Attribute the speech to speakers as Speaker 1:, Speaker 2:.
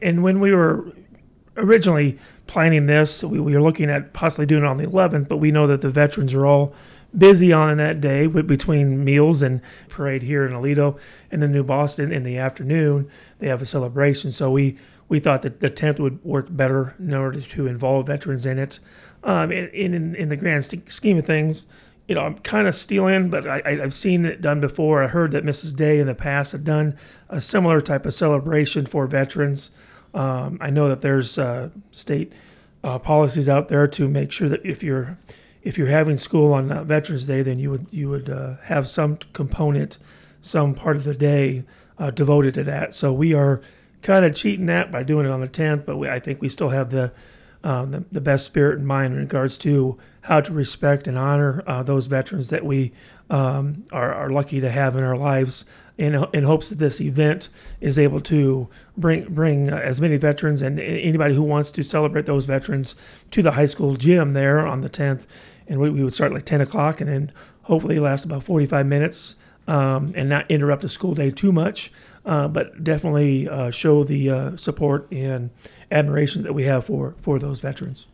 Speaker 1: And when we were originally planning this, we were looking at possibly doing it on the 11th, but we know that the veterans are all busy on that day between meals and parade here in Aledo and then New Boston in the afternoon. They have a celebration. So we thought that the 10th would work better in order to involve veterans in it. In the grand scheme of things, I'm kind of stealing, but I've seen it done before. I heard that Mrs. Day in the past had done a similar type of celebration for veterans. I know that there's state policies out there to make sure that if you're having school on Veterans Day, then you would have some component, some part of the day devoted to that. So we are kind of cheating that by doing it on the 10th, but I think we still have the best spirit in mind in regards to how to respect and honor those veterans that we are lucky to have in our lives, in hopes that this event is able to bring as many veterans and anybody who wants to celebrate those veterans to the high school gym there on the 10th. And we would start like 10 o'clock and then hopefully last about 45 minutes and not interrupt the school day too much, but definitely show the support and admiration that we have for those veterans.